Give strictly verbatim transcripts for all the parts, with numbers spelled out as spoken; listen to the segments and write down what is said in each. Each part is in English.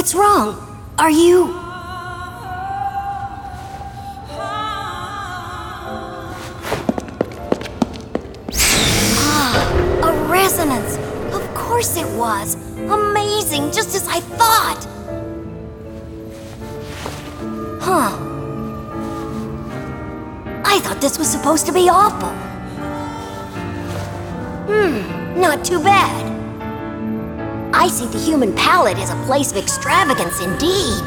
What's wrong? Are you... Ah, a resonance. Of course it was. Amazing, just as I thought. Huh. I thought this was supposed to be awful. Hmm, not too bad. I see the human palate as a place of extravagance indeed.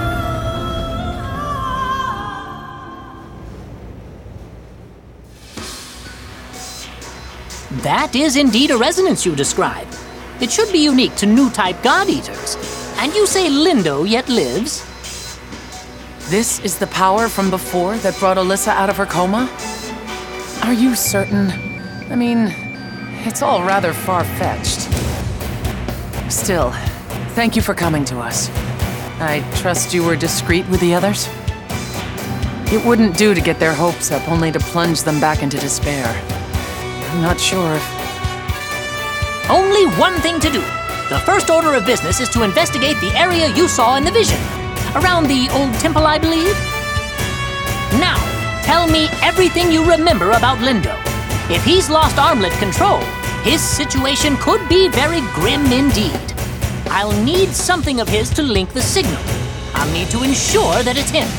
That is indeed a resonance you describe. It should be unique to new-type God-Eaters. And you say Lindo yet lives? This is the power from before that brought Alyssa out of her coma? Are you certain? I mean, it's all rather far-fetched. Still, thank you for coming to us. I trust you were discreet with the others? It wouldn't do to get their hopes up only to plunge them back into despair. I'm not sure if... Only one thing to do. The first order of business is to investigate the area you saw in the vision. Around the old temple, I believe? Now, tell me everything you remember about Lindo. If he's lost armlet control, his situation could be very grim indeed. I'll need something of his to link the signal. I'll need to ensure that it's him.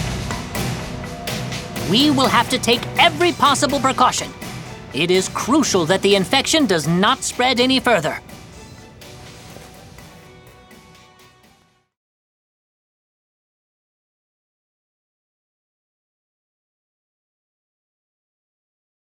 We will have to take every possible precaution. It is crucial that the infection does not spread any further.